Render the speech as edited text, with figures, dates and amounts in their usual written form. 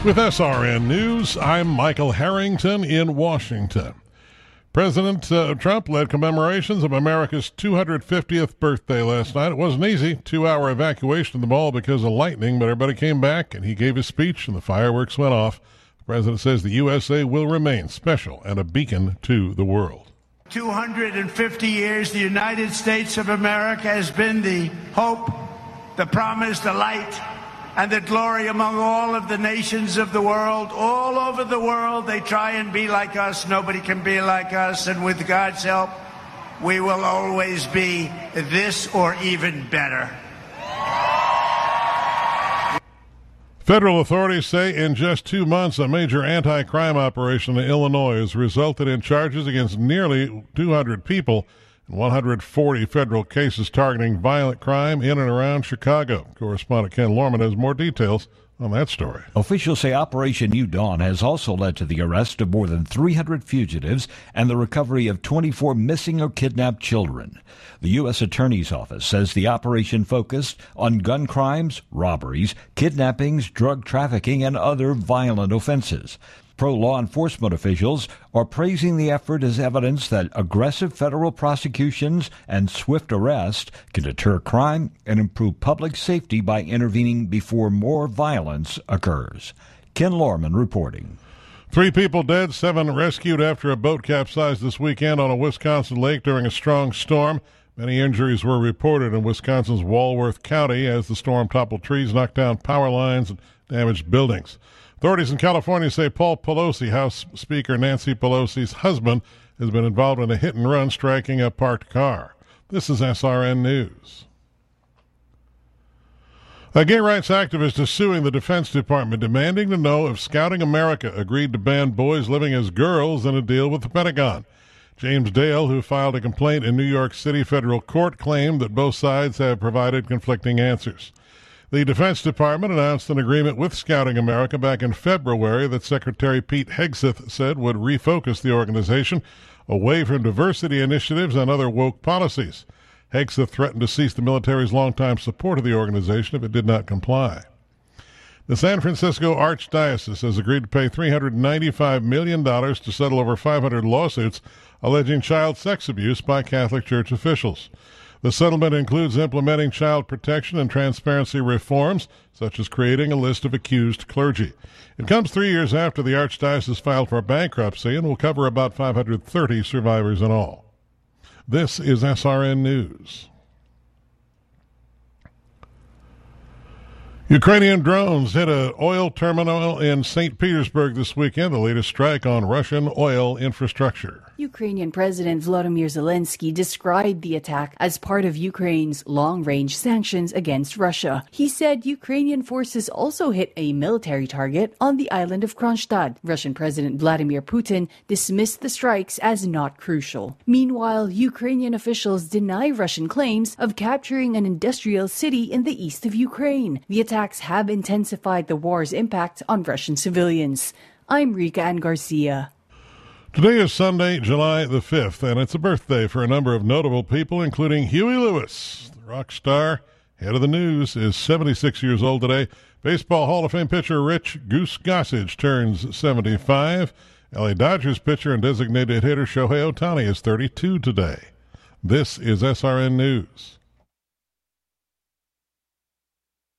With SRN News, I'm Michael Harrington in Washington. President Trump led commemorations of America's 250th birthday last night. It wasn't easy, 2-hour evacuation of the mall because of lightning, but everybody came back and he gave his speech and the fireworks went off. The president says the USA will remain special and a beacon to the world. 250 years, the United States of America has been the hope, the promise, the light, and the glory among all of the nations of the world. All over the world, they try and be like us. Nobody can be like us. And with God's help, we will always be this or even better. Federal authorities say in just 2 months, a major anti-crime operation in Illinois has resulted in charges against nearly 200 people and 140 federal cases targeting violent crime in and around Chicago. Correspondent Ken Lorman has more details on that story. Officials say Operation New Dawn has also led to the arrest of more than 300 fugitives and the recovery of 24 missing or kidnapped children. The U.S. Attorney's Office says the operation focused on gun crimes, robberies, kidnappings, drug trafficking, and other violent offenses. Pro-law enforcement officials are praising the effort as evidence that aggressive federal prosecutions and swift arrest can deter crime and improve public safety by intervening before more violence occurs. Ken Lorman reporting. 3 people dead, 7 rescued after a boat capsized this weekend on a Wisconsin lake during a strong storm. Many injuries were reported in Wisconsin's Walworth County as the storm toppled trees, knocked down power lines, and damaged buildings. Authorities in California say Paul Pelosi, House Speaker Nancy Pelosi's husband, has been involved in a hit-and-run striking a parked car. This is SRN News. A gay rights activist is suing the Defense Department, demanding to know if Scouting America agreed to ban boys living as girls in a deal with the Pentagon. James Dale, who filed a complaint in New York City federal court, claimed that both sides have provided conflicting answers. The Defense Department announced an agreement with Scouting America back in February that Secretary Pete Hegseth said would refocus the organization away from diversity initiatives and other woke policies. Hegseth threatened to cease the military's longtime support of the organization if it did not comply. The San Francisco Archdiocese has agreed to pay $395 million to settle over 500 lawsuits alleging child sex abuse by Catholic Church officials. The settlement includes implementing child protection and transparency reforms, such as creating a list of accused clergy. It comes 3 years after the Archdiocese filed for bankruptcy and will cover about 530 survivors in all. This is SRN News. Ukrainian drones hit an oil terminal in St. Petersburg this weekend, the latest strike on Russian oil infrastructure. Ukrainian President Volodymyr Zelensky described the attack as part of Ukraine's long-range sanctions against Russia. He said Ukrainian forces also hit a military target on the island of Kronstadt. Russian President Vladimir Putin dismissed the strikes as not crucial. Meanwhile, Ukrainian officials deny Russian claims of capturing an industrial city in the east of Ukraine. The attacks have intensified the war's impact on Russian civilians. I'm Rika Ann Garcia. Today is Sunday, July the 5th, and it's a birthday for a number of notable people, including Huey Lewis. The rock star, head of the news, is 76 years old today. Baseball Hall of Fame pitcher Rich Goose Gossage turns 75. LA Dodgers pitcher and designated hitter Shohei Ohtani is 32 today. This is SRN News.